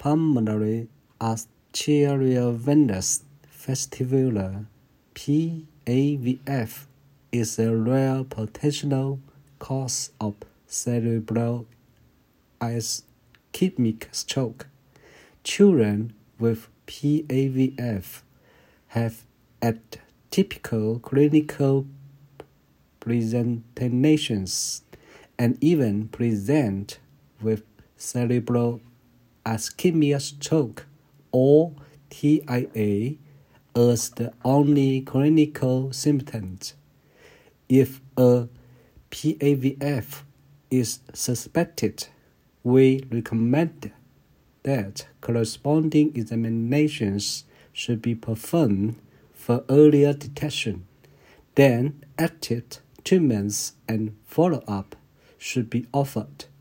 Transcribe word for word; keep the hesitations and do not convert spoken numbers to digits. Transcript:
pulmonary arteriovenous vestibular P A V F is a rare potential cause of cerebral ischemic stroke. Children with P A V F have atypical clinical presentations and even present with cerebral ischemic stroke or T I A as the only clinical symptoms. If a P A V F is suspected, we recommend that corresponding examinations should be performed for earlier detection. Then active treatments and follow-up should be offered.